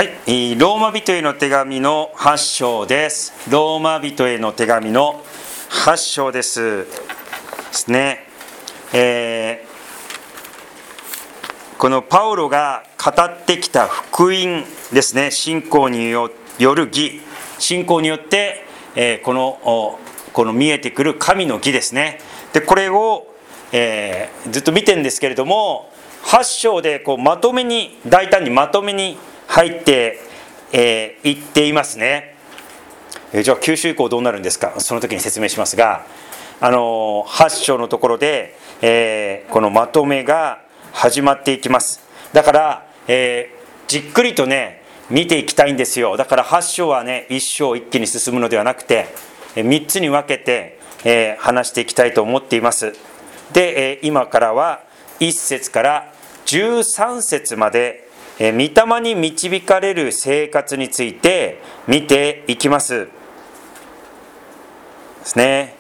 はい、ローマ人への手紙の8章です。ローマ人への手紙の8章ですね。このパウロが語ってきた福音ですね。信仰による義、信仰によって、この見えてくる神の義ですね。でこれを、ずっと見てるんですけれども、8章でまとめに、大胆にまとめに入っていっていますね。じゃあ9週以降どうなるんですか。その時に説明しますが、8章のところで、このまとめが始まっていきます。だから、じっくりとね見ていきたいんですよ。だから8章はね1章一気に進むのではなくて、3つに分けて、話していきたいと思っています。で、今からは1節から13節まで、御霊に導かれる生活について見ていきますですね。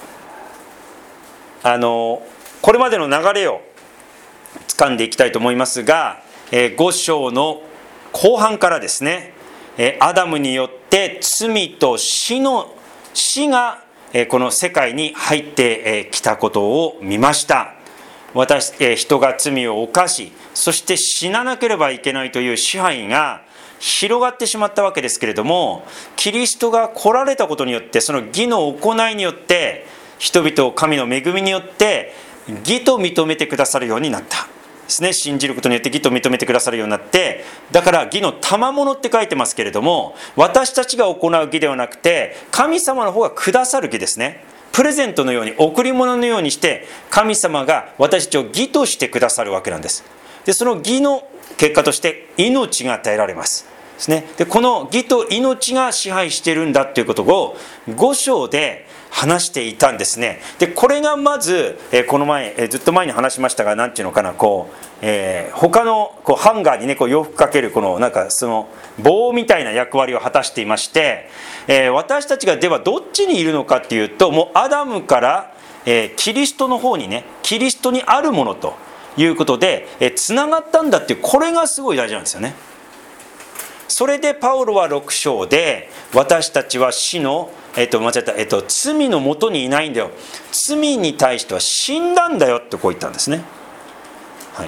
これまでの流れを掴んでいきたいと思いますが、5章の後半からですね、アダムによって罪と死がこの世界に入ってきたことを見ました。人が罪を犯し、そして死ななければいけないという支配が広がってしまったわけですけれども、キリストが来られたことによって、その義の行いによって人々を神の恵みによって義と認めてくださるようになったですね。信じることによって義と認めてくださるようになって、だから義の賜物って書いてますけれども、私たちが行う義ではなくて神様の方がくださる義ですね。プレゼントのように、贈り物のようにして神様が私たちを義としてくださるわけなんです。でその義の結果として命が与えられますですね。でこの義と命が支配しているんだということを5章で話していたんですね。でこれがまず、この前、ずっと前に話しましたが、なんていうのかな、他のハンガーにね洋服かけるなんかその棒みたいな役割を果たしていまして、私たちがではどっちにいるのかっていうと、もうアダムから、キリストの方にね、キリストにあるものということでつながったんだっていう、これがすごい大事なんですよね。それでパウロは6章で、私たちは死の罪のもとにいないんだよ、罪に対しては死んだんだよってこう言ったんですね。はい、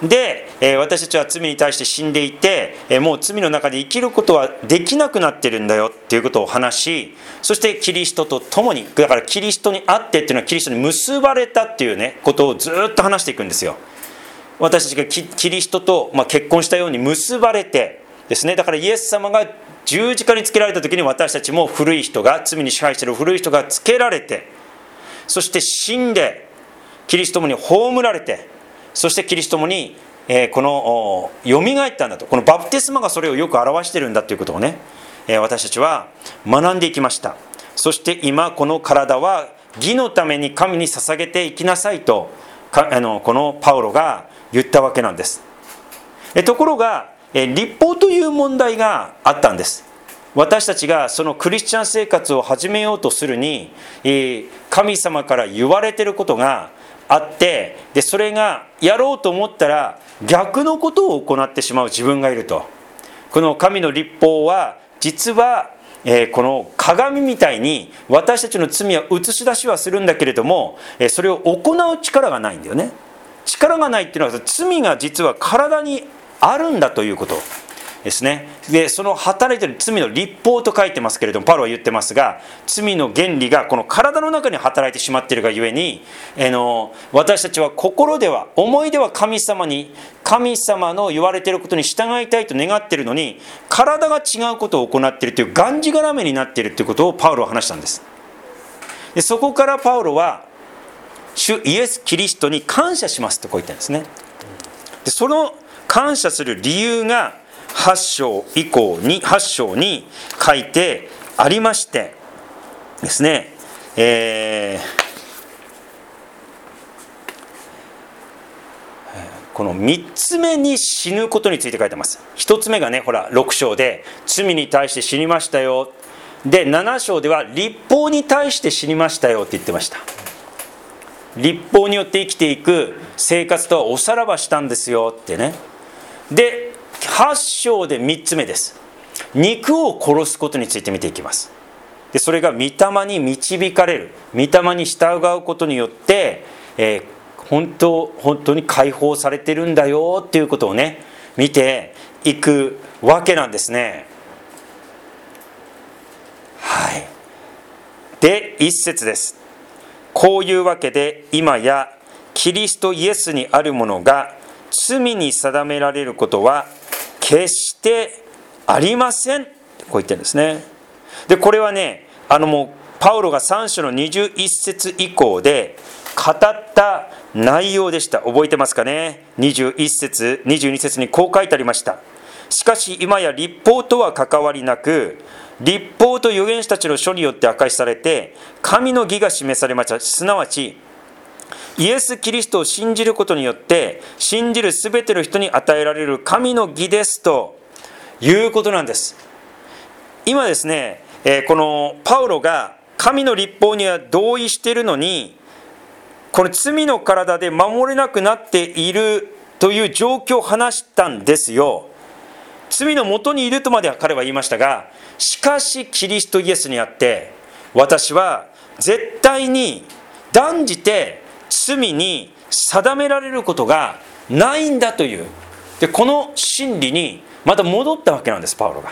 で、私たちは罪に対して死んでいて、もう罪の中で生きることはできなくなってるんだよっていうことを話し、そしてキリストと共に、だからキリストにあってっていうのはキリストに結ばれたっていうねことをずっと話していくんですよ。私たちがキリストと、結婚したように結ばれてですね。だからイエス様が十字架につけられた時に、私たちも罪に支配している古い人がつけられて、そして死んでキリストと共に葬られて、そしてキリストと共に、よみがえったんだと、このバプテスマがそれをよく表しているんだということをね、私たちは学んでいきました。そして今この体は義のために神に捧げていきなさいと、このパウロが言ったわけなんです。ところが律法という問題があったんです。私たちがそのクリスチャン生活を始めようとするに、神様から言われていることがあって、でそれがやろうと思ったら逆のことを行ってしまう自分がいると。この神の律法は実は、この鏡みたいに私たちの罪は映し出しはするんだけれども、それを行う力がないんだよね。力がないっていうのは、罪が実は体にあるんだということですね。でその働いている罪の律法と書いてますけれども、パウロは言ってますが、罪の原理がこの体の中に働いてしまっているがゆえに、私たちは心では、思いでは神様の言われていることに従いたいと願っているのに、体が違うことを行っているというがんじがらめになっているということをパウロは話したんです。でそこからパウロは主イエス・キリストに感謝しますとこう言ったんですね。でその感謝する理由が8章に書いてありましてですね、この3つ目に死ぬことについて書いてます。1つ目がね、6章で罪に対して死にましたよ。で7章では律法に対して死にましたよって言ってました。律法によって生きていく生活とはおさらばしたんですよってね。で 8章で3つ目です。肉を殺すことについて見ていきます。でそれが御霊に導かれる、御霊に従うことによって、本当に解放されてるんだよっていうことをね、見ていくわけなんですね。はい。で1節です。こういうわけで今やキリストイエスにあるものが罪に定められることは決してありません。こう言ってるんですね。でこれはね、もうパウロが3章の21節以降で語った内容でした。覚えてますかね。21節22節にこう書いてありました。しかし今や律法とは関わりなく、律法と預言者たちの書によって明かしされて神の義が示されました。すなわちイエス・キリストを信じることによって信じるすべての人に与えられる神の義ですということなんです。今ですね、このパウロが神の律法には同意しているのに、この罪の体で守れなくなっているという状況を話したんですよ。罪の元にいるとまでは彼は言いましたが、しかしキリストイエスにあって私は絶対に断じて罪に定められることがないんだという、でこの真理にまた戻ったわけなんです、パウロが。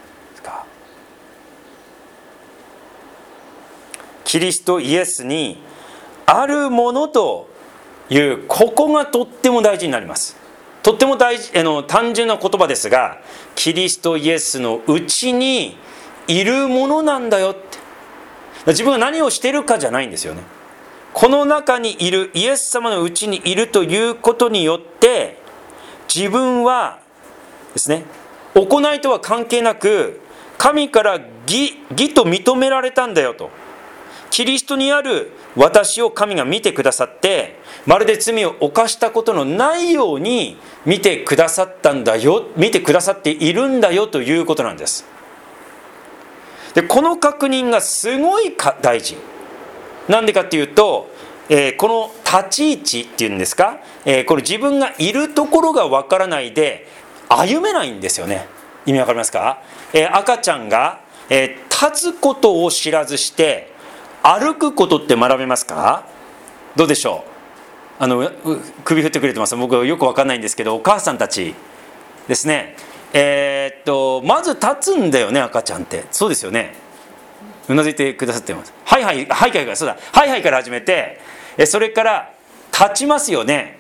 キリストイエスにあるものという、ここがとっても大事になります。とっても大事、単純な言葉ですが、キリストイエスのうちにいるものなんだよって。自分が何をしているかじゃないんですよね。この中にいる、イエス様のうちにいるということによって自分はですね、行いとは関係なく神から義と認められたんだよと。キリストにある私を神が見てくださって、まるで罪を犯したことのないように見てくださったんだよ、見てくださっているんだよということなんです。でこの確認がすごい大事なんでかっていうと、この立ち位置っていうんですか、この自分がいるところがわからないで歩めないんですよね。意味わかりますか？赤ちゃんが、立つことを知らずして歩くことって学べますか？どうでしょう？首振ってくれてます。僕はよくわかんないんですけど、お母さんたちですね、まず立つんだよね、赤ちゃんって。そうですよね。うなずいてくださってます。はいはいはいから、そうだ、はいはいから始めて、それから立ちますよね。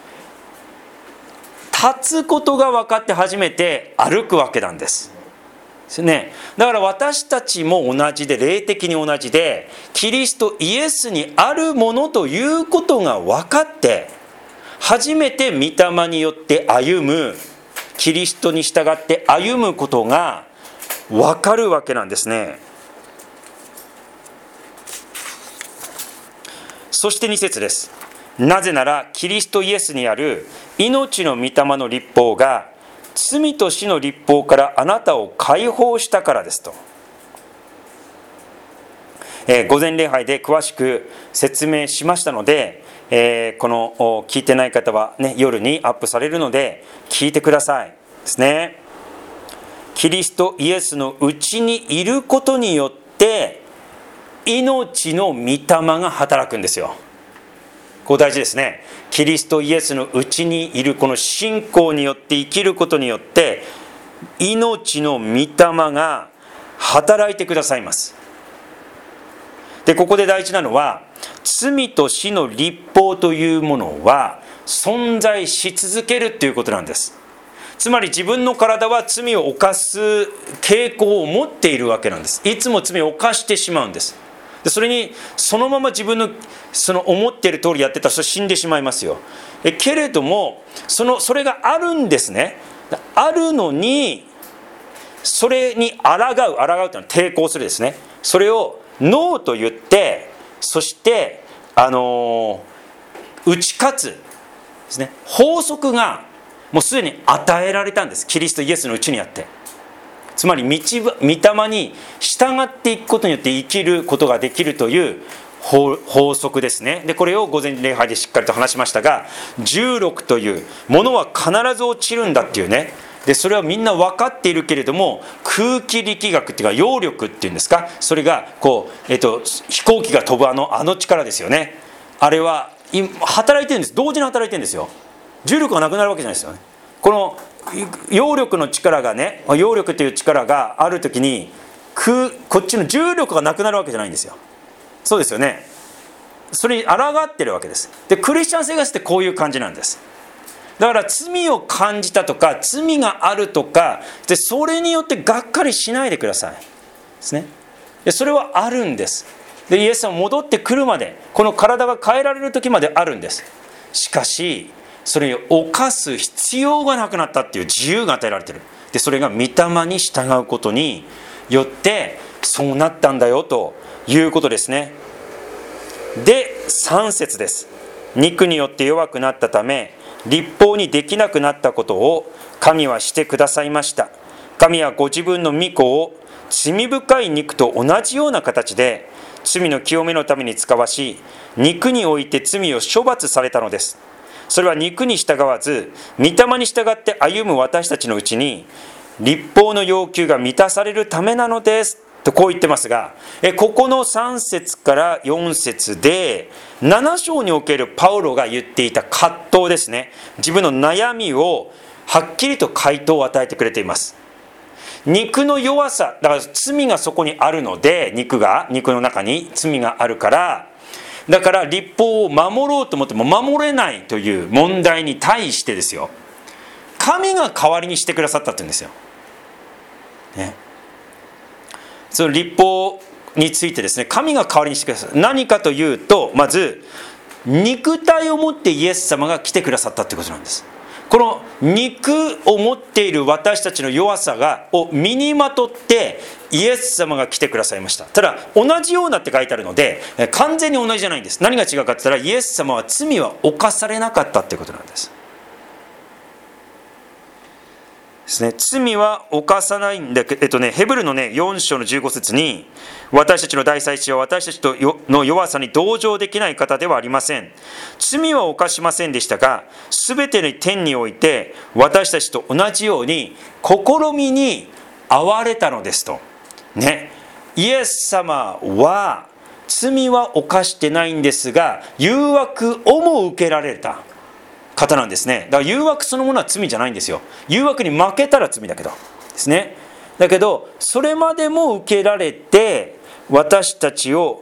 立つことが分かって初めて歩くわけなんですね。だから私たちも同じで、霊的に同じで、キリストイエスにあるものということが分かって初めて御霊によって歩む、キリストに従って歩むことが分かるわけなんですね。そして2節です。なぜならキリストイエスにある命の御霊の律法が罪と死の律法からあなたを解放したからですと。午前礼拝で詳しく説明しましたので、この聞いてない方は、ね、夜にアップされるので聞いてくださいですね。キリストイエスのうちにいることによって命の御霊が働くんですよ。ここ大事ですね。キリストイエスのうちにいるこの信仰によって生きることによって命の御霊が働いてくださいます。でここで大事なのは、罪と死の律法というものは存在し続けるということなんです。つまり自分の体は罪を犯す傾向を持っているわけなんです。いつも罪を犯してしまうんです。でそれにそのまま自分のその思っている通りやってたらそれ死んでしまいますよ。けれどもそれがあるんですね。あるのにそれに抗うというのは抵抗するですね。それをノーと言って、そして打ち勝つですね。法則がもうすでに与えられたんです。キリストイエスのうちにあって、つまり御霊に従っていくことによって生きることができるという法則ですね。でこれを午前礼拝でしっかりと話しましたが、16というものは必ず落ちるんだっていうね、 でそれはみんな分かっているけれども、空気力学っていうか揚力っていうんですか、それがこう、飛行機が飛ぶあの力ですよね。あれは働いてるんです。同時に働いてるんですよ。重力がなくなるわけじゃないですよね。この揚力の力がね、揚力という力があるときにこっちの重力がなくなるわけじゃないんですよ。そうですよね。それに抗ってるわけです。でクリスチャン生活ってこういう感じなんです。だから罪を感じたとか罪があるとかで、それによってがっかりしないでくださいですね。でそれはあるんです。でイエス様戻ってくるまで、この体が変えられる時まであるんです。しかしそれを犯す必要がなくなったっていう自由が与えられている。でそれが御霊に従うことによってそうなったんだよということですね。で3節です。肉によって弱くなったため立法にできなくなったことを神はしてくださいました。神はご自分の御子を罪深い肉と同じような形で罪の清めのために使わし、肉において罪を処罰されたのです。それは肉に従わず御霊に従って歩む私たちのうちに律法の要求が満たされるためなのですとこう言ってますが、ここの3節から4節で7章におけるパウロが言っていた葛藤ですね。自分の悩みをはっきりと回答を与えてくれています。肉の弱さだから、罪がそこにあるので、肉の中に罪があるから、だから律法を守ろうと思っても守れないという問題に対してですよ、神が代わりにしてくださったって言うんですよ、ね。その律法についてですね、神が代わりにしてくださる。何かというと、まず肉体を持ってイエス様が来てくださったということなんです。この肉を持っている私たちの弱さを身にまとってイエス様が来てくださいました。ただ同じようなって書いてあるので完全に同じじゃないんです。何が違うかって言ったら、イエス様は罪は犯されなかったということなんです。ですね、罪は犯さないんだけど、ヘブルの4章の15節に、私たちの大祭司は私たちの弱さに同情できない方ではありません。罪は犯しませんでしたが、すべての点において私たちと同じように試みに遭われたのですと、ね。イエス様は罪は犯してないんですが、誘惑をも受けられた方なんですね。だから誘惑そのものは罪じゃないんですよ。誘惑に負けたら罪だけどですね。だけどそれまでも受けられて、私たちの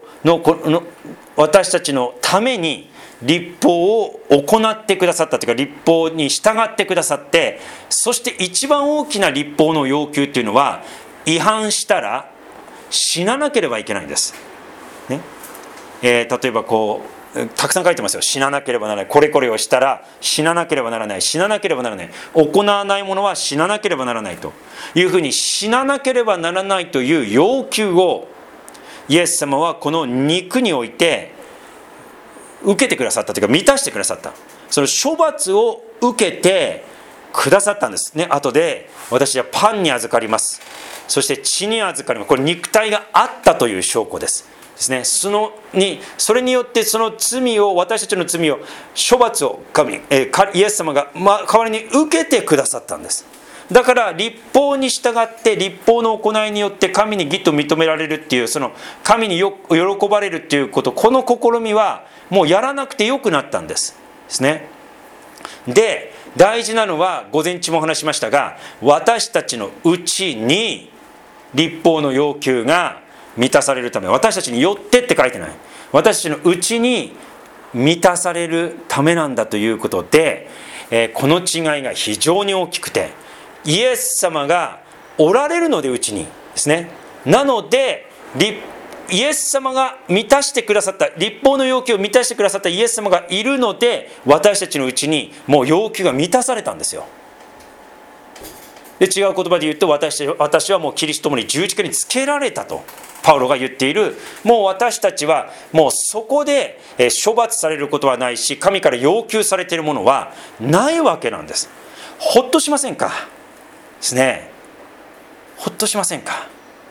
ために律法を行ってくださったというか、律法に従ってくださって、そして一番大きな律法の要求というのは、違反したら死ななければいけないんです、ね。例えばたくさん書いてますよ。死ななければならない。これこれをしたら死ななければならない。死ななければならない。行わないものは死ななければならないというふうに、死ななければならないという要求をイエス様はこの肉において受けてくださったというか、満たしてくださった。その処罰を受けてくださったんですね。後で私はパンに預かります、そして血に預かります。これ肉体があったという証拠ですね。それによってその罪を、私たちの罪を、処罰をイエス様が代わりに受けてくださったんです。だから律法に従って律法の行いによって神に義と認められるっていう、その神に喜ばれるっていうこと、この試みはもうやらなくてよくなったんですね。で大事なのは、午前中もお話しましたが、私たちのうちに律法の要求が満たされるため、私たちによってって書いてない、私たちのうちに満たされるためなんだということで、この違いが非常に大きくて、イエス様がおられるので、うちにですね。なのでイエス様が満たしてくださった、律法の要求を満たしてくださったイエス様がいるので、私たちのうちにもう要求が満たされたんですよ。で違う言葉で言うと、私はもうキリストと共に十字架につけられたとパウロが言っている。もう私たちはもうそこで処罰されることはないし、神から要求されているものはないわけなんです。ほっとしませんかですね。ほっとしませんか。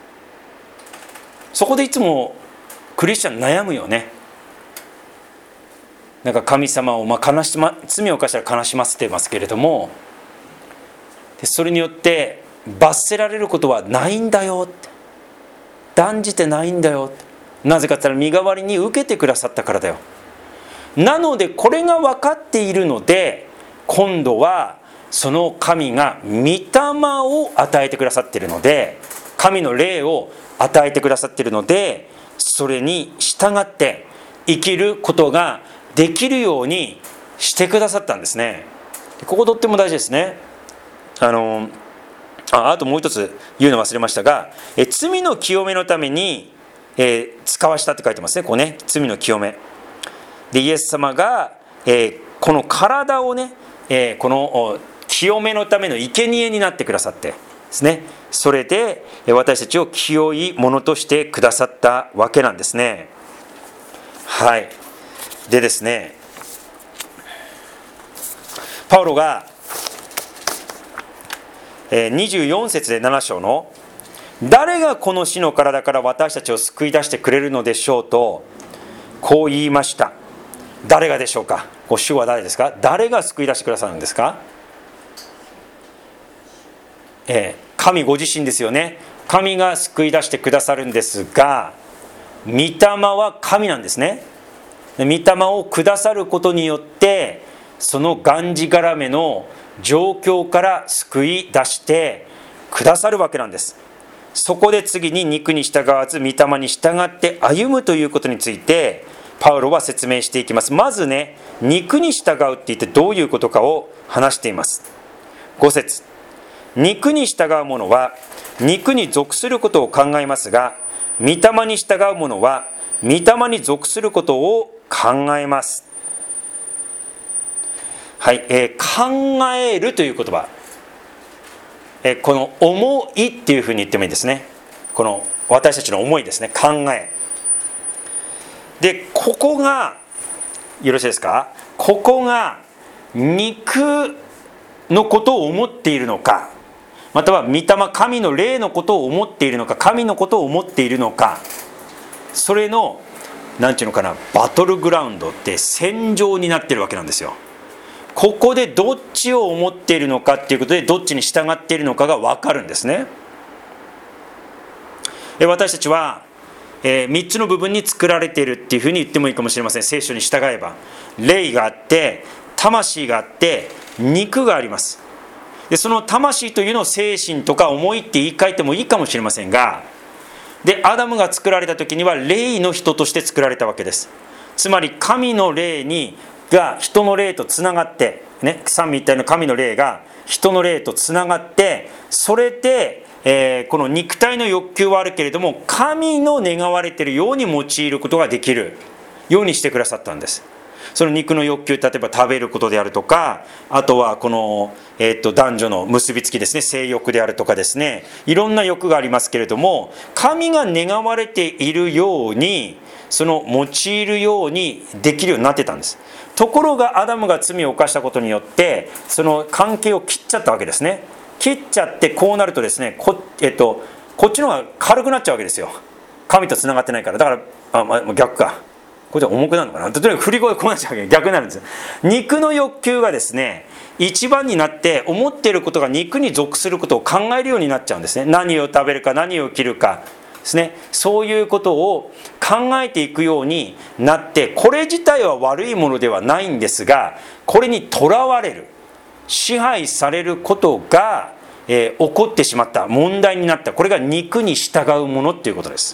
そこでいつもクリスチャン悩むよね。なんか神様を罪を犯したら悲しませてますけれどもそれによって罰せられることはないんだよって、断じてないんだよって。なぜかというと身代わりに受けてくださったからだよ。なのでこれが分かっているので、今度はその神が御霊を与えてくださっているので、神の霊を与えてくださっているので、それに従って生きることができるようにしてくださったんですね。こことっても大事ですね。あともう一つ言うの忘れましたが、罪の清めのために、使わしたって書いてますね。こうね、罪の清めでイエス様が、この体をね、この清めのための生贄になってくださってですね、それで私たちを清いものとしてくださったわけなんですね。はい。でですね、パウロが24節で7章の誰がこの死の体から私たちを救い出してくれるのでしょうとこう言いました。誰がでしょうか。主は誰ですか。誰が救い出してくださるんですか。神ご自身ですよね。神が救い出してくださるんですが、御霊は神なんですね。御霊をくださることによってそのがんじがらめの状況から救い出してくださるわけなんです。そこで次に肉に従わず御霊に従って歩むということについてパウロは説明していきます。まずね、肉に従うって言ってどういうことかを話しています。5節、肉に従う者は肉に属することを考えますが、御霊に従う者は御霊に属することを考えます。はい、考えるという言葉、この思いっていうふうに言ってもいいですね。この私たちの思いですね、考えで、ここがよろしいですか。ここが肉のことを思っているのか、または御霊神の霊のことを思っているのか、神のことを思っているのか、それのなんていうのかな、バトルグラウンドって戦場になっているわけなんですよ。ここでどっちを思っているのかっていうことで、どっちに従っているのかが分かるんですね。私たちは3つの部分に作られているっていうふうに言ってもいいかもしれません。聖書に従えば霊があって、魂があって、肉があります。でその魂というのを精神とか思いって言い換えてもいいかもしれませんが、でアダムが作られた時には霊の人として作られたわけです。つまり神の霊が人の霊とつながって、ね、三位一体の神の霊が人の霊とつながって、それで、この肉体の欲求はあるけれども神の願われているように用いることができるようにしてくださったんです。その肉の欲求、例えば食べることであるとか、あとはこの、男女の結びつきですね、性欲であるとかですね、いろんな欲がありますけれども、神が願われているようにその用いるようにできるようになってたんです。ところがアダムが罪を犯したことによってその関係を切っちゃったわけですね。切っちゃって、こうなるとですね、こっちの方が軽くなっちゃうわけですよ。神とつながってないから。だから逆か、こっちは重くなるのかな。とにかく振り子がこうなっちゃうわけ、逆になるんです。肉の欲求がですね一番になって、思っていることが肉に属することを考えるようになっちゃうんですね。何を食べるか、何を着るかですね、そういうことを考えていくようになって、これ自体は悪いものではないんですが、これにとらわれる、支配されることが、起こってしまった、問題になった。これが肉に従うものっていうことです。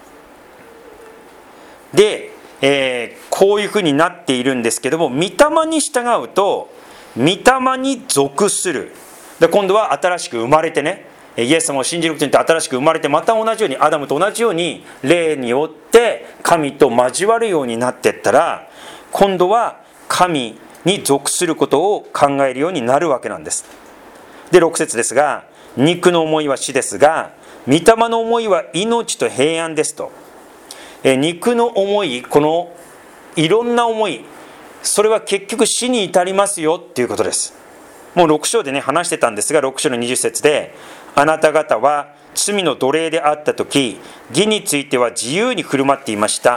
で、こういうふうになっているんですけども、御霊に従うと御霊に属する。で今度は新しく生まれてね、イエス様を信じることによって新しく生まれて、また同じようにアダムと同じように霊によって神と交わるようになっていったら、今度は神に属することを考えるようになるわけなんです。で6節ですが、肉の思いは死ですが御霊の思いは命と平安ですと。肉の思い、このいろんな思い、それは結局死に至りますよっていうことです。もう6章でね話してたんですが、6章の20節で、あなた方は罪の奴隷であった時、義については自由に振る舞っていました。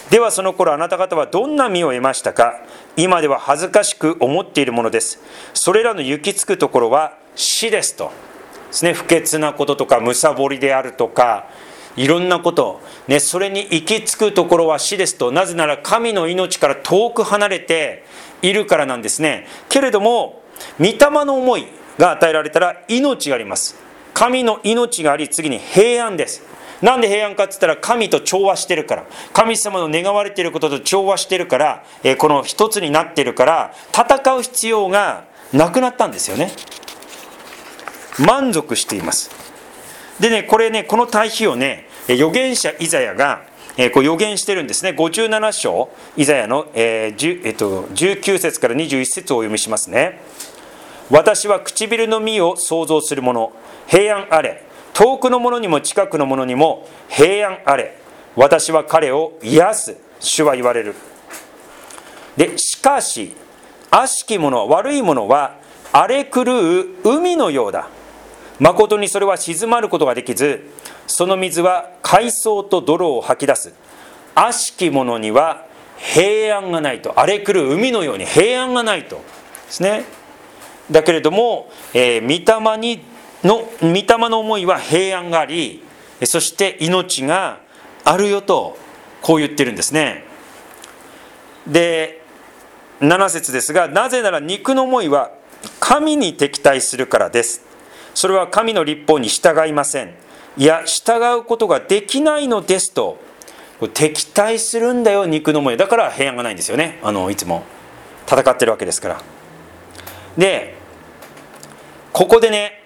ではその頃あなた方はどんな実を得ましたか。今では恥ずかしく思っているものです。それらの行き着くところは死ですとですね。不潔なこととかむさぼりであるとかいろんなこと、ね、それに行き着くところは死ですと。なぜなら神の命から遠く離れているからなんですね。けれども御霊の思いが与えられたら命があります。神の命があり、次に平安です。なんで平安かって言ったら神と調和してるから、神様の願われていることと調和してるから、この一つになっているから戦う必要がなくなったんですよね。満足しています。でね、これね、この対比をね、預言者イザヤがこう予言してるんですね。57章イザヤの19節から21節をお読みしますね。私は唇の実を創造する者、平安あれ。遠くの者にも近くの者にも平安あれ。私は彼を癒す。主は言われる。でしかし悪しき者は、悪い者は荒れ狂う海のようだ。誠にそれは静まることができず、その水は海藻と泥を吐き出す。悪しき者には平安がないと。荒れ狂う海のように平安がないとですね。だけれども、御霊の思いは平安があり、そして命があるよとこう言ってるんですね。で7節ですが、なぜなら肉の思いは神に敵対するからです。それは神の律法に従いません。いや従うことができないのですと。敵対するんだよ、肉の思い。だから平安がないんですよね。いつも戦ってるわけですから。でここでね、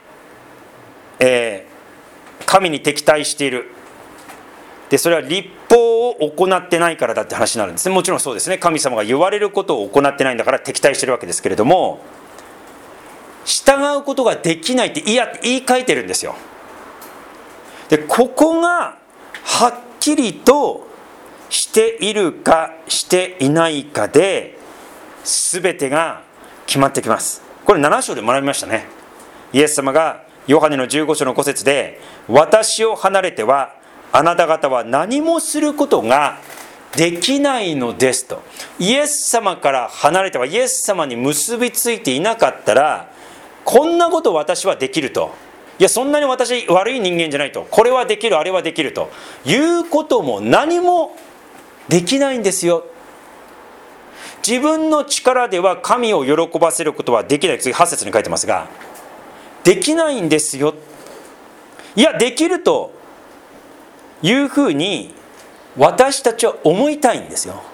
神に敵対している。でそれは律法を行ってないからだって話になるんですね。もちろんそうですね。神様が言われることを行ってないんだから敵対してるわけですけれども、従うことができないって言い換えてるんですよ。でここがはっきりとしているかしていないかで全てが決まってきます。これ7章で学びましたね。イエス様がヨハネの15章の5節で、私を離れてはあなた方は何もすることができないのですと。イエス様から離れては、イエス様に結びついていなかったら、こんなこと私はできると、いやそんなに私悪い人間じゃないと、これはできるあれはできるということも何もできないんですよ。自分の力では神を喜ばせることはできない。次8節に書いてますが、できないんですよ。いやできるというふうに私たちは思いたいんですよ。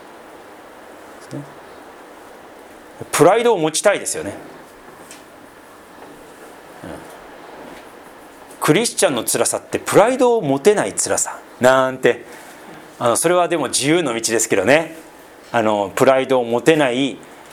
プライドを持ちたいですよね。クリスチャンの辛さってプライドを持てない辛さなんて、それはでも自由の道ですけどね。プライドを持たない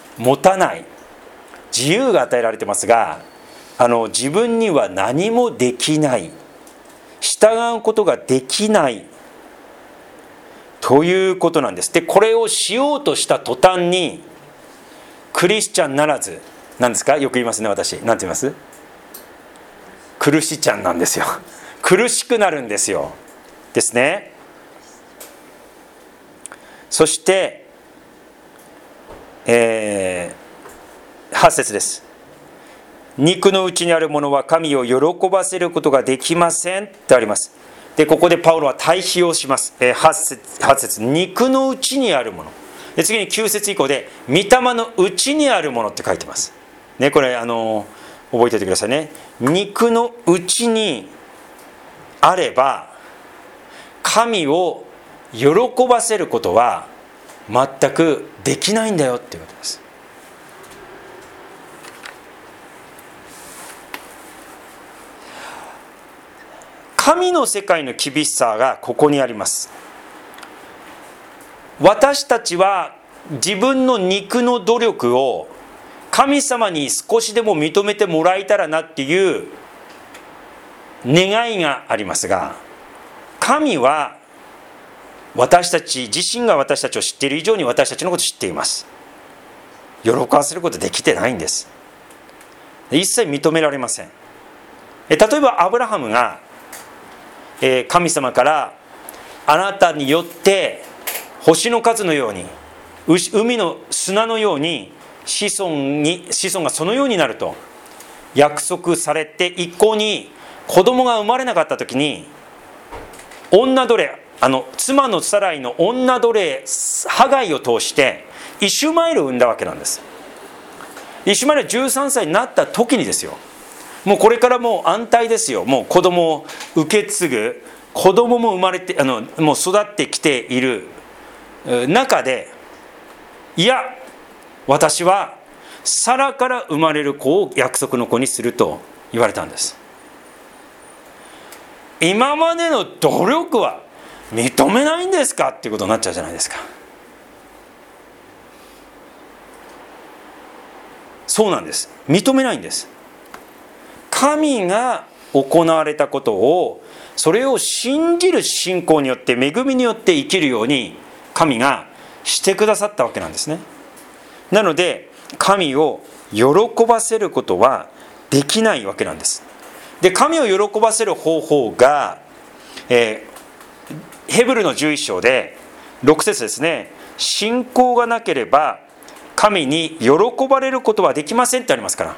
自由が与えられてますが、自分には何もできない、従うことができないということなんです。でこれをしようとした途端にクリスチャンならず、何ですか、よく言いますね。私何て言います？苦しちゃんなんですよ。苦しくなるんですよですね。そして、8節です。肉のうちにあるものは神を喜ばせることができませんとあります。でここでパウロは対比をします。8節肉のうちにあるもので、次に9節以降で御霊のうちにあるものって書いてますね。これ覚えておいてくださいね。肉のうちにあれば神を喜ばせることは全くできないんだよっていうことです。神の世界の厳しさがここにあります。私たちは自分の肉の努力を神様に少しでも認めてもらえたらなっていう願いがありますが、神は私たち自身が私たちを知っている以上に私たちのことを知っています。喜ばせることできてないんです。一切認められません。例えばアブラハムが神様からあなたによって星の数のように、海の砂のように子孫がそのようになると約束されて、一向に子供が生まれなかった時に、女奴隷、妻のサライの女奴隷ハガイを通してイシュマエルを産んだわけなんです。イシュマエルは13歳になった時にですよ、もうこれからもう安泰ですよ。もう子供を受け継ぐ子供も生まれてもう育ってきている中で、いや私はサラから生まれる子を約束の子にすると言われたんです。今までの努力は認めないんですかっていうことになっちゃうじゃないですか。そうなんです。認めないんです。神が行われたことを、それを信じる信仰によって、恵みによって生きるように神がしてくださったわけなんですね。なので神を喜ばせることはできないわけなんです。で、神を喜ばせる方法が、ヘブルの11章で6節ですね。信仰がなければ神に喜ばれることはできませんってありますから。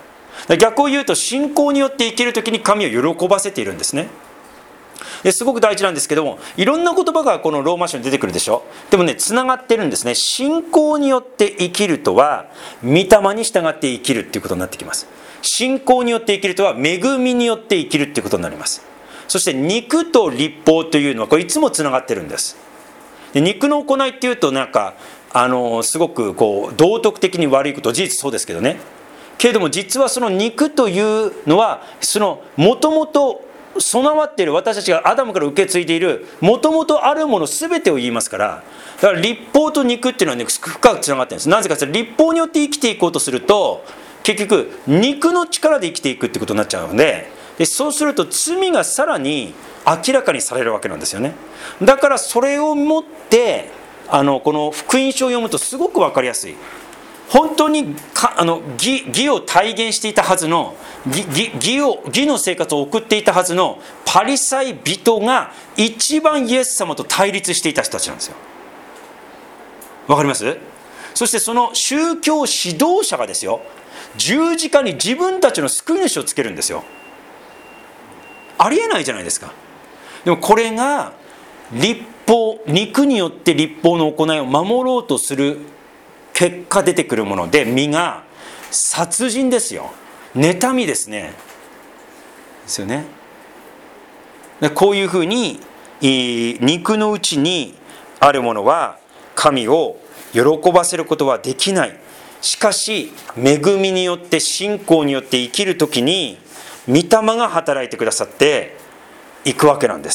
逆を言うと、信仰によって生きるときに神を喜ばせているんですね。すごく大事なんですけども、いろんな言葉がこのローマ書に出てくるでしょ。でもね、つながってるんですね。信仰によって生きるとは御霊に従って生きるっていうことになってきます。信仰によって生きるとは恵みによって生きるっていうことになります。そして肉と律法というのはこれいつもつながってるんです。で、肉の行いっていうとなんかすごくこう道徳的に悪いこと、事実そうですけどね。けれども実はその肉というのは、そのもともと備わっている、私たちがアダムから受け継いでいるもともとあるもの全てを言いますから。だから律法と肉っていうのはね、深くつながってるんです。なぜかというと、律法によって生きていこうとすると結局肉の力で生きていくってことになっちゃうので、そうすると罪がさらに明らかにされるわけなんですよね。だからそれをもってこの福音書を読むとすごく分かりやすい。本当に義を体現していたはずの、義の生活を送っていたはずのパリサイ人が一番イエス様と対立していた人たちなんですよ。わかります？そしてその宗教指導者がですよ、十字架に自分たちの救い主をつけるんですよ。ありえないじゃないですか。でもこれが律法、肉によって律法の行いを守ろうとする結果出てくるもので、身が殺人ですよ。妬みですね。ですよね。こういうふうに肉のうちにあるものは神を喜ばせることはできない。しかし恵みによって信仰によって生きるときに御霊が働いてくださっていくわけなんです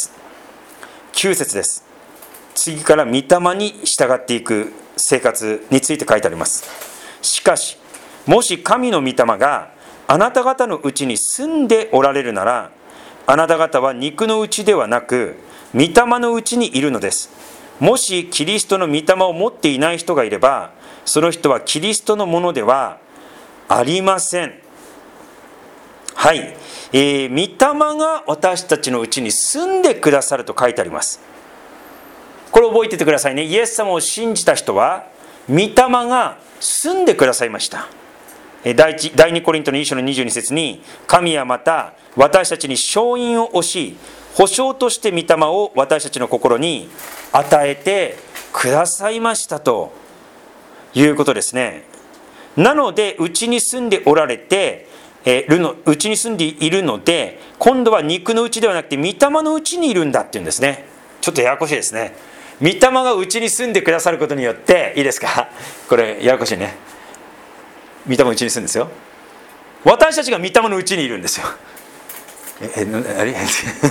。9節です。次から御霊に従っていく生活について書いてあります。しかしもし神の御霊があなた方のうちに住んでおられるなら、あなた方は肉のうちではなく御霊のうちにいるのです。もしキリストの御霊を持っていない人がいれば、その人はキリストのものではありません。はい、御霊が私たちのうちに住んでくださると書いてあります。これ覚えててくださいね。イエス様を信じた人は御霊が住んでくださいました。第2コリントの2章の22節に、神はまた私たちに証人を押し、保証として御霊を私たちの心に与えてくださいましたということですね。なのでうちに住んでおられてうちに住んでいるので、今度は肉のうちではなくて御霊のうちにいるんだっていうんですね。ちょっとややこしいですね。御霊がうちに住んでくださることによって、いいですか、これややこしいね。御霊のうちに住んですよ。私たちが御霊のうちにいるんですよ。あれ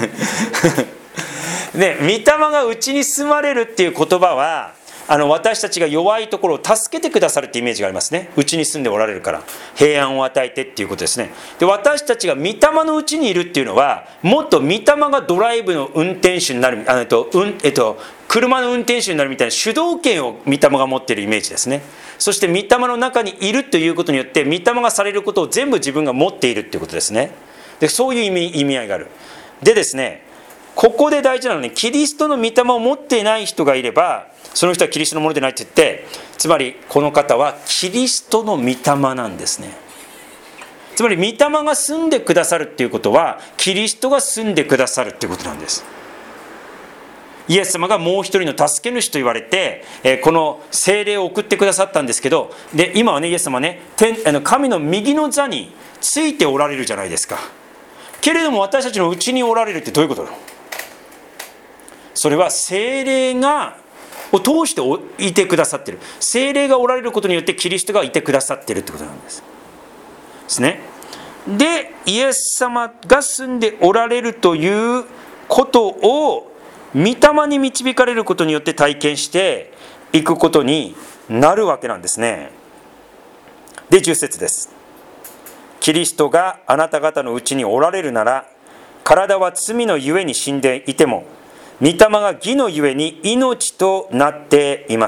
ね、御霊がうちに住まれるっていう言葉は、私たちが弱いところを助けてくださるってイメージがありますね。うちに住んでおられるから平安を与えてっていうことですね。で、私たちが御霊のうちにいるっていうのは、もっと御霊がドライブの運転手になる、車の運転手になるみたいな主導権を御霊が持っているイメージですね。そして御霊の中にいるということによって、御霊がされることを全部自分が持っているということですね。で、そういう意味合いがある。でですね、 ここで大事なのに、キリストの御霊を持っていない人がいれば、その人はキリストのものでないと言って、つまりこの方はキリストの御霊なんですね。つまり御霊が住んでくださるっていうことは、キリストが住んでくださるっていうことなんです。イエス様がもう一人の助け主と言われて、この聖霊を送ってくださったんですけど、で今はね、イエス様ね、神の右の座についておられるじゃないですか。けれども私たちのうちにおられるってどういうことなの？それは聖霊を通していてくださっている。聖霊がおられることによってキリストがいてくださっているってことなんですね。で、イエス様が住んでおられるということを御霊に導かれることによって体験していくことになるわけなんですね。で、10節です。キリストがあなた方のうちにおられるなら、体は罪のゆえに死んでいても、御霊が義のゆえに命となっています。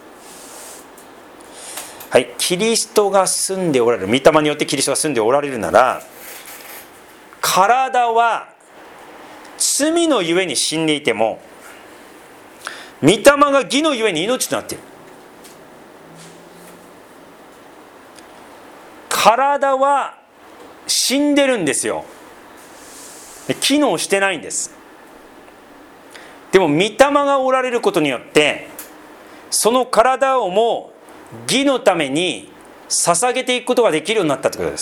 はい、キリストが住んでおられる、御霊によってキリストが住んでおられるなら、体は罪のゆえに死んでいても、御霊が義のゆえに命となっている。体は死んでるんですよ。機能してないんです。でも御霊がおられることによって、その体をも義のために捧げていくことができるようになったということです。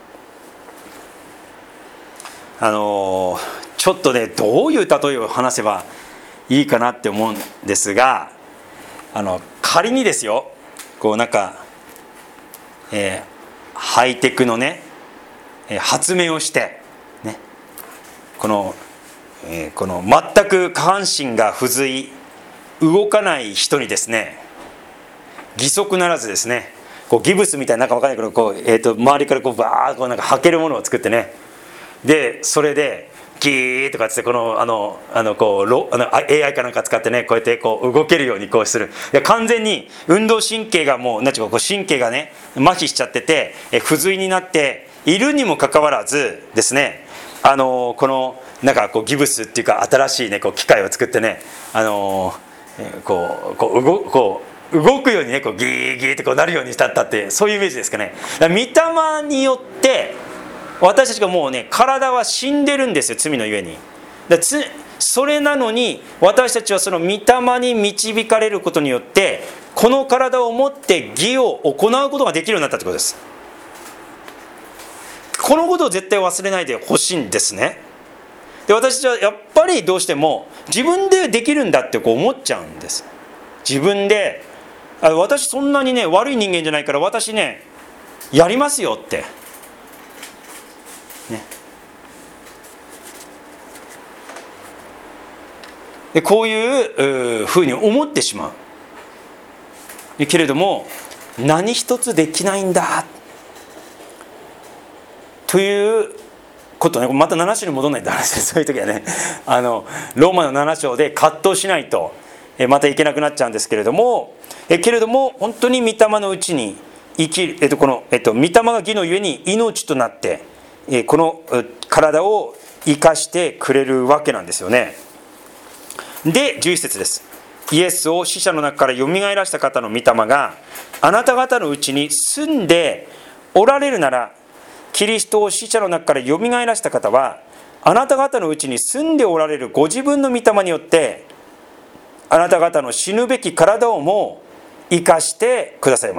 ちょっとね、どういう例えを話せばいいかなって思うんですが、仮にですよ、こうなんか、ハイテクのね、発明をしてね、この全く下半身が不随、動かない人にですね、義足ならずですね、こうギブスみたいな、なんか分かんないけど、こう、周りからこうバーッこうなんか履けるものを作ってね、でそれでギーとかってこのAI かなんか使ってね、こうやってこう動けるようにこうする。完全に運動神経がもうこう神経がね麻痺しちゃってて、不随になっているにもかかわらずですね、このなんかこうギブスっていうか新しいねこう機械を作ってね、こう動くようにねこうギーギーってこうなるようにしたったって、そういうイメージですかね。御霊によって私たちがもうね、体は死んでるんですよ、罪のゆえに。それなのに私たちはその御霊に導かれることによって、この体を持って義を行うことができるようになったということです。このことを絶対忘れないでほしいんですね。で、私たちはやっぱりどうしても自分でできるんだってこう思っちゃうんです。自分で、私そんなにね悪い人間じゃないから私ねやりますよってね、でこういうふうに思ってしまう。けれども何一つできないんだということね。また7章に戻らないと話です。そういう時はね、ローマの7章で葛藤しないとまたいけなくなっちゃうんですけれども、本当に御霊のうちに生きる、御霊が義のゆえに命となってこの体を生かしてくれるわけなんですよね。で、11節です。イエスを死者の中からよみがえらした方の御霊があなた方のうちに住んでおられるなら、キリストを死者の中からよみがえらした方はあなた方のうちに住んでおられるご自分の御霊によってあなた方の死ぬべき体をも生かしてくださいます。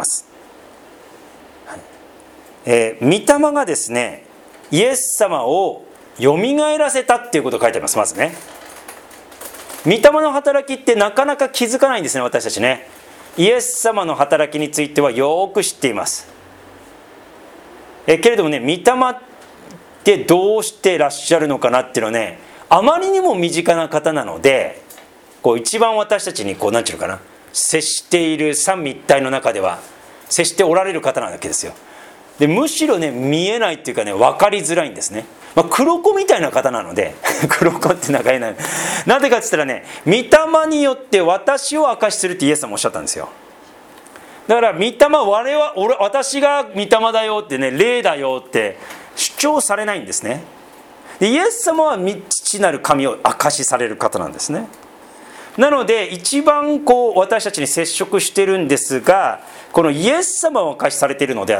御霊がですね、イエス様をよみがえらせたっていうことを書いてあります。まずね、御霊の働きってなかなか気づかないんですね、私たちね。イエス様の働きについてはよく知っています。けれどもね、御霊ってどうしてらっしゃるのかなっていうのはね、あまりにも身近な方なので、こう一番私たちにこうなんていうのかな、接している三位一体の中では接しておられる方なわけですよ。でむしろね見えないっていうかね、分かりづらいんですね。黒子みたいな方なので黒子ってなんか言えない。なぜかって言ったらね、御霊によって私を証しするってイエス様おっしゃったんですよ。だから御霊は私が御霊だよってね、霊だよって主張されないんですね。でイエス様は父父なる神を証しされる方なんですね。なので一番私たちに接触してるんですが、このイエス様を証しされているのであって、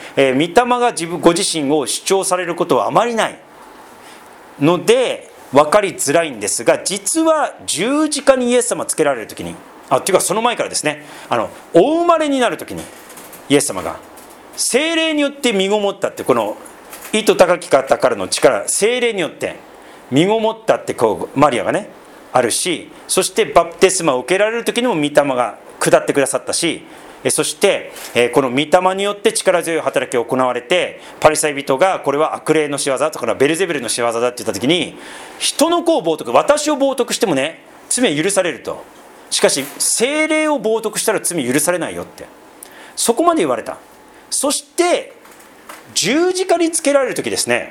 御霊がご自身を主張されることはあまりないので分かりづらいんですが、実は十字架にイエス様つけられる時に、っていうかその前からですね、お生まれになる時にイエス様が聖霊によって身ごもったって、この意図高き方からの力、聖霊によって身ごもったってマリアがねあるし、そしてバプテスマを受けられる時にも御霊が下ってくださったし、そしてこの御霊によって力強い働きが行われて、パリサイ人がこれは悪霊の仕業とかベルゼブルの仕業だって言った時に、人の子を冒涜、私を冒涜してもね罪は許されると、しかし聖霊を冒涜したら罪許されないよって、そこまで言われた。そして十字架につけられる時ですね、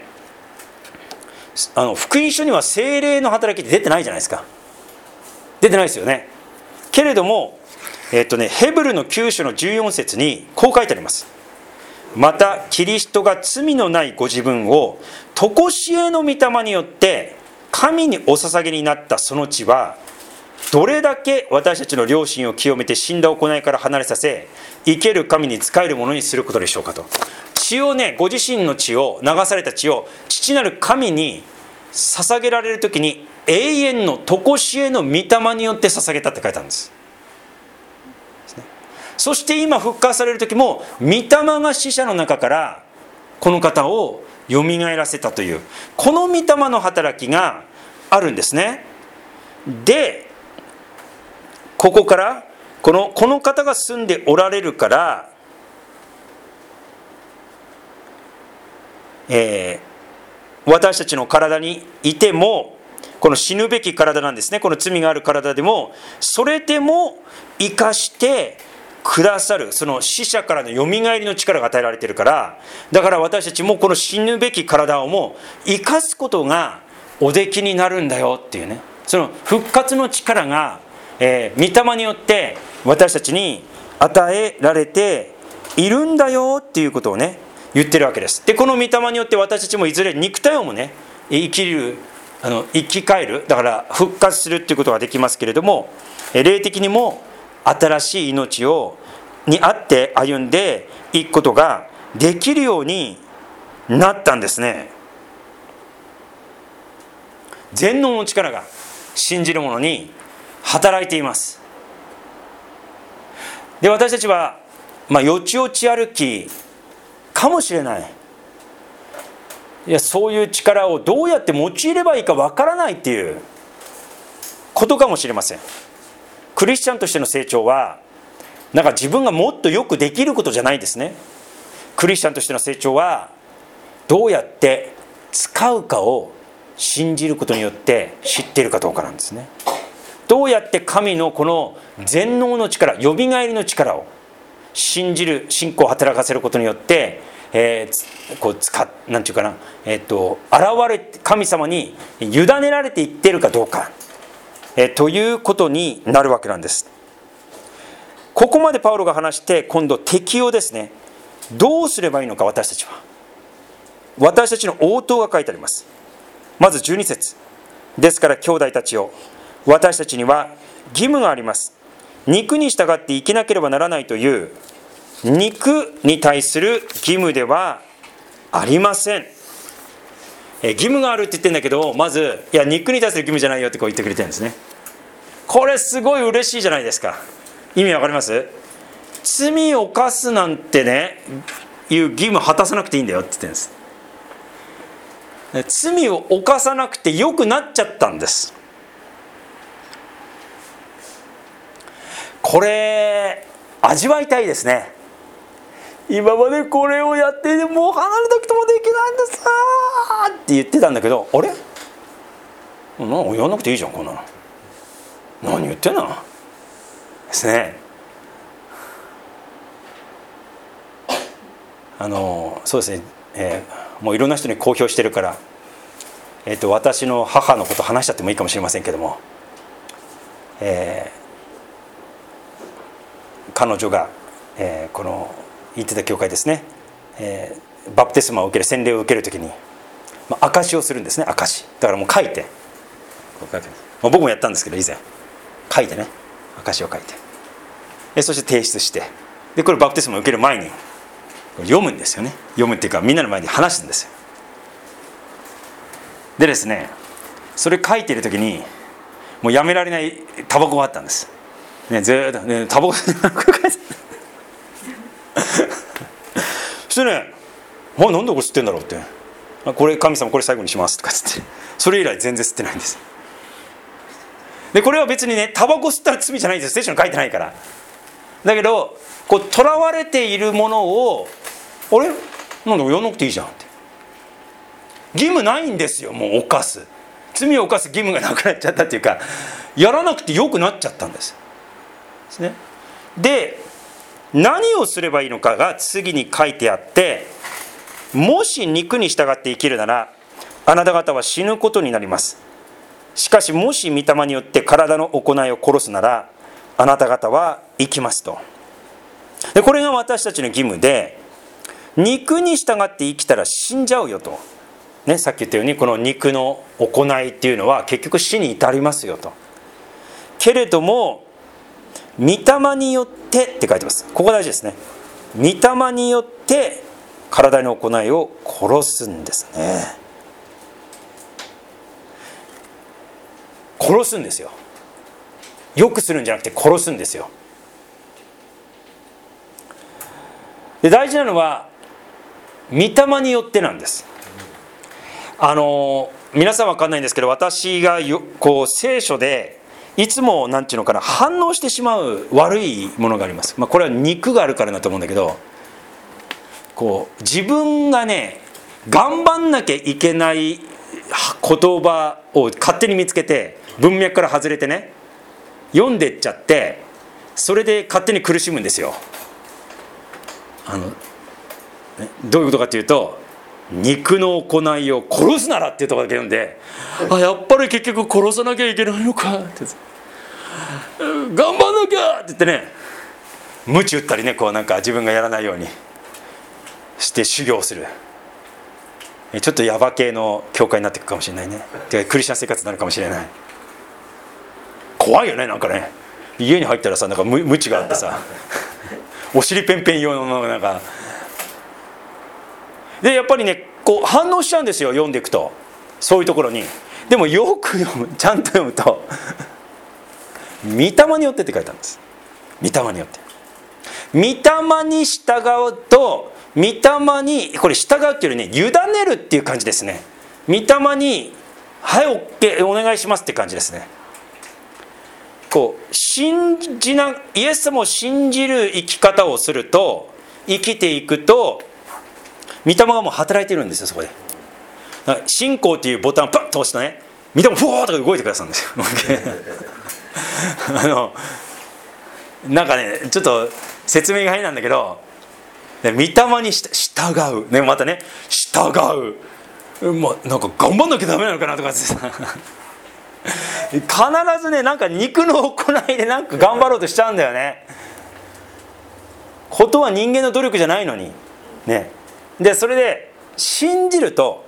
福音書には聖霊の働きって出てないじゃないですか。出てないですよね。けれども、ヘブルの9章の14節にこう書いてあります。またキリストが罪のないご自分を常しえの御霊によって神にお捧げになったその地は、どれだけ私たちの良心を清めて死んだ行いから離れさせ、生ける神に仕えるものにすることでしょうかと。血をね、ご自身の血を、流された血を父なる神に捧げられる時に、永遠の常しえの御霊によって捧げたって書いてあるんです。そして今復活される時も、御霊が死者の中からこの方をよみがえらせたという、この御霊の働きがあるんですね。で、ここからこの方が住んでおられるから、私たちの体にいても、この死ぬべき体なんですね、この罪がある体でも、それでも生かしてくださる、その死者からのよみがえりの力が与えられているから、だから私たちもこの死ぬべき体をも生かすことがおできになるんだよっていうね、その復活の力が、御霊によって私たちに与えられているんだよっていうことをね言ってるわけです。で、この御霊によって私たちもいずれ肉体をもね生き返る、だから復活するっていうことができますけれども、霊的にも新しい命にあって歩んでいくことができるようになったんですね。全能の力が信じる者に働いています。で、私たちはよちよち歩きかもしれない。いや、そういう力をどうやって用いればいいかわからないっていうことかもしれません。クリスチャンとしての成長はなんか自分がもっとよくできることじゃないですね。クリスチャンとしての成長はどうやって使うかを信じることによって知っているかどうかなんですね。どうやって神のこの全能の力、よみがえりの力を信じる、信仰を働かせることによって、なんていうかな、神様に委ねられていっているかどうか、ということになるわけなんです。ここまでパウロが話して、今度適用ですね。どうすればいいのか、私たちは。私たちの応答が書いてあります。まず12節。ですから兄弟たちよ、私たちには義務があります。肉に従って生きなければならないという肉に対する義務ではありません。義務があるって言ってるんだけど、まずいや肉に対する義務じゃないよって言ってくれてるんですね。これすごい嬉しいじゃないですか。意味わかります？罪を犯すなんてねいう義務果たさなくていいんだよって言ってるんです。罪を犯さなくてよくなっちゃったんです。これ味わいたいですね。今までこれをやっていてもう離れたくてもできないんですって言ってたんだけど、あれやんなくていいじゃん、こんなの何言ってんのですね。そうですね、もういろんな人に公表してるから、私の母のこと話しちゃってもいいかもしれませんけども、彼女が、この言ってた教会ですね、バプテスマを受ける、洗礼を受けるときに、証しをするんですね。証だからもう書いて僕もやったんですけど、以前書いてね、証を書いて、そして提出して、でこれバプテスマを受ける前に読むんですよね。読むっていうかみんなの前に話すんですよ。でですね、それ書いてる時にもうやめられないタバコがあったんです、ね、ずーっと、ね、タバコそしてね、なんでこれ吸ってんだろうって、これ神様これ最後にしますとかつって、それ以来全然吸ってないんです。でこれは別にね、タバコ吸ったら罪じゃないんですよ、聖書に書いてないから。だけどこう囚われているものを、あれなんだやんなくていいじゃんって、義務ないんですよ、もう犯す罪を犯す義務がなくなっちゃったっていうか、やらなくてよくなっちゃったんですね。で何をすればいいのかが次に書いてあって、もし肉に従って生きるならあなた方は死ぬことになります。しかしもし御霊によって体の行いを殺すならあなた方は生きますと。でこれが私たちの義務で、肉に従って生きたら死んじゃうよと、ね、さっき言ったようにこの肉の行いっていうのは結局死に至りますよと。けれども御霊によってって書いてます。ここ大事ですね。御霊によって体の行いを殺すんですね。殺すんですよ。よくするんじゃなくて殺すんですよ。で大事なのは御霊によってなんです。皆さん分かんないんですけど、私がこう聖書でいつもなんていうのかな、反応してしまう悪いものがあります。これは肉があるからだと思うんだけど、こう自分がね頑張んなきゃいけない言葉を勝手に見つけて文脈から外れてね読んでっちゃって、それで勝手に苦しむんですよ。どういうことかというと、肉の行いを殺すならっていうところだけ読んで、やっぱり結局殺さなきゃいけないのかって、頑張んなきゃって言ってね、鞭打ったりね、こうなんか自分がやらないようにして修行する。ちょっとヤバ系の教会になっていくかもしれないね。クリスチャン生活になるかもしれない。怖いよね、なんかね、家に入ったらさ、なんか鞭があってさお尻ペンペン用のなんかで、やっぱりねこう反応しちゃうんですよ、読んでいくと。そういうところにでもよく読む、ちゃんと読むと御霊によってって書いてあるんです。御霊によって、御霊に従うと、御霊にこれ従うっていうよりね、委ねるっていう感じですね。御霊にはい OK お願いしますって感じですね。こうイエス様を信じる生き方をすると、生きていくと御霊がもう働いてるんですよ、そこで。信仰っていうボタンをパッと押すとね、御霊がふわーっと動いてくださるんですよなんかねちょっと説明が変なんだけど、御霊に従う、ね、またね従う、なんか頑張んなきゃダメなのかなとかってさ必ずね、なんか肉の行いでなんか頑張ろうとしちゃうんだよね。ことは人間の努力じゃないのにね。でそれで信じると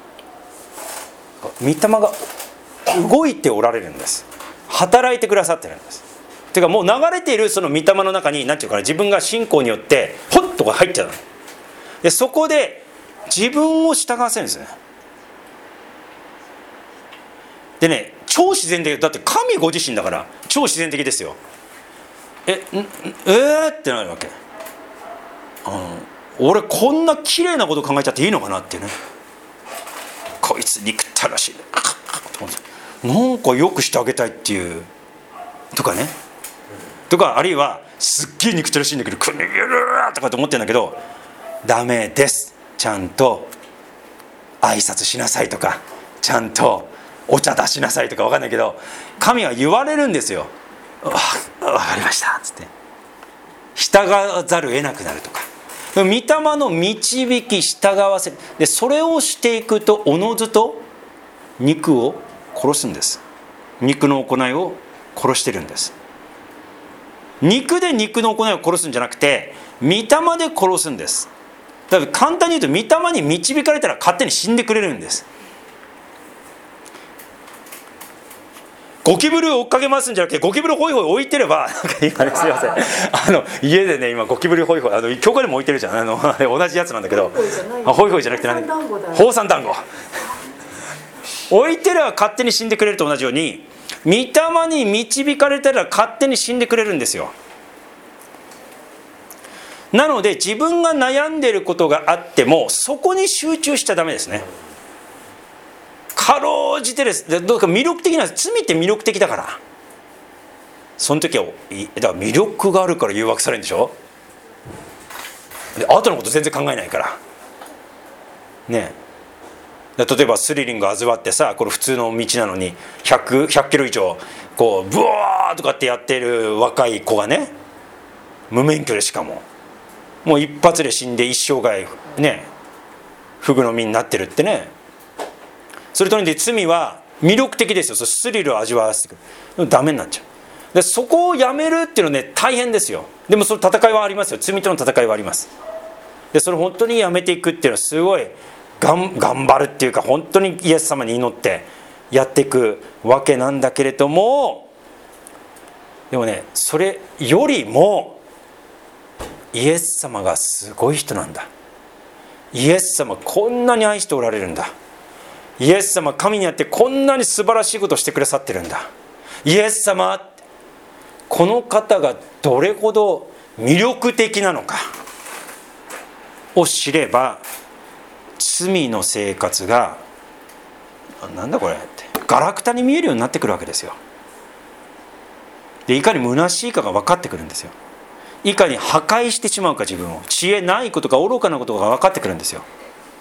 御霊が動いておられるんです。働いてくださってるんです。ていうかもう流れているその御霊の中に、なんていうかな、自分が信仰によってホッと入っちゃう。でそこで自分を従わせるんですね。でね、超自然的だって、神ご自身だから超自然的ですよ。ってなるわけ。俺こんな綺麗なこと考えちゃっていいのかなっていうね。こいつ憎ったらしい、なんかよくしてあげたいっていうとかね、とか、あるいはすっげえ憎ったらしいんだけどくにゅるとかと思ってるんだけど、ダメです、ちゃんと挨拶しなさいとか、ちゃんとお茶出しなさいとか分かんないけど、神は言われるんですよ。分かりましたっつって従わざるを得なくなるとか、御霊の導き従わせる。でそれをしていくと、おのずと肉を殺すんです。肉の行いを殺してるんです。肉で肉の行いを殺すんじゃなくて、御霊で殺すんです。だから簡単に言うと、御霊に導かれたら勝手に死んでくれるんです。 ゴキブリを追っかけ回すんじゃなくてゴキブリホイホイ置いてれば、なんか今ね、すいません、家でね今ゴキブリホイホイ教会でも置いてるじゃん、同じやつなんだけど、ホイホイじゃなくて何、ホウサン団子置いてれば勝手に死んでくれると同じように、御霊に導かれたら勝手に死んでくれるんですよ。なので自分が悩んでいることがあってもそこに集中しちゃダメですね。かろうじてです。どうか魅力的なんです。罪って魅力的だから、その時はだから魅力があるから誘惑されるんでしょ。で後のこと全然考えないからね。例えばスリリング味わってさ、これ普通の道なのに100キロ以上こうブワーとかってやってる若い子がね、無免許でしかももう一発で死んで一生涯ねフグの実になってるってね。それとに罪は魅力的ですよ。スリルを味わわせてくる。ダメになっちゃう。でそこをやめるっていうのはね大変ですよ。でもその戦いはありますよ。罪との戦いはあります。でそれを本当にやめていくっていうのはすごい頑張るっていうか、本当にイエス様に祈ってやっていくわけなんだけれども、でもねそれよりもイエス様がすごい人なんだ。イエス様こんなに愛しておられるんだ。イエス様神にあってこんなに素晴らしいことをしてくださってるんだ。イエス様この方がどれほど魅力的なのかを知れば、罪の生活がなんだこれってガラクタに見えるようになってくるわけですよ。でいかに虚しいかが分かってくるんですよ。いかに破壊してしまうか自分を、知恵ないことか愚かなことが分かってくるんですよ。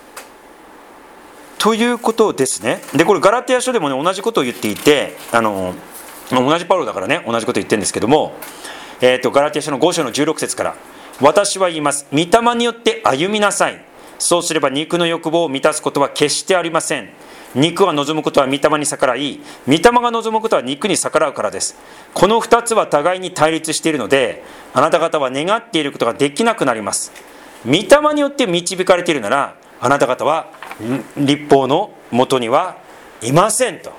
ということですね。でこれガラテヤ書でもね同じことを言っていて、同じパウロだからね同じことを言ってるんですけども、ガラテヤ書の5章の16節から、私は言います、御霊によって歩みなさい。そうすれば肉の欲望を満たすことは決してありません。肉は望むことは御霊に逆らい、御霊が望むことは肉に逆らうからです。この2つは互いに対立しているので、あなた方は願っていることができなくなります。御霊によって導かれているなら、あなた方は律法のもとにはいませんと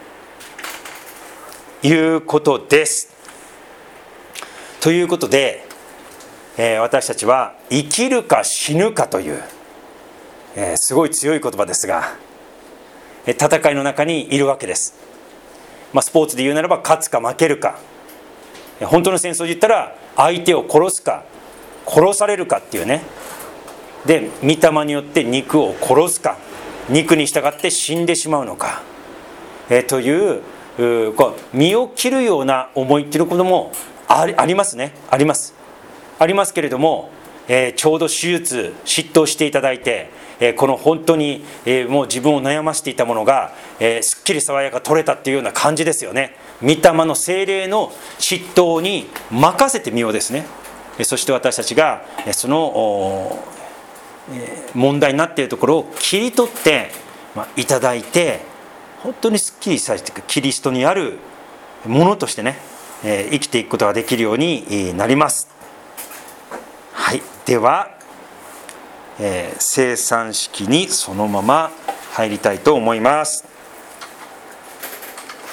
いうことです。ということで、私たちは生きるか死ぬかという、すごい強い言葉ですが、戦いの中にいるわけです。スポーツで言うならば勝つか負けるか、本当の戦争で言ったら相手を殺すか殺されるかっていうね。で御霊によって肉を殺すか、肉に従って死んでしまうのか、という身を切るような思いっていうこともありますね。ありますけれども、ちょうど手術執刀していただいて、この本当に、もう自分を悩ましていたものが、すっきり爽やか取れたっていうような感じですよね。御霊の聖霊の執刀に任せてみようですね。そして私たちがその問題になっているところを切り取っていただいて、本当にすっきりさせていく、キリストにあるものとしてね、生きていくことができるようになります。はい、では、生産式にそのまま入りたいと思います。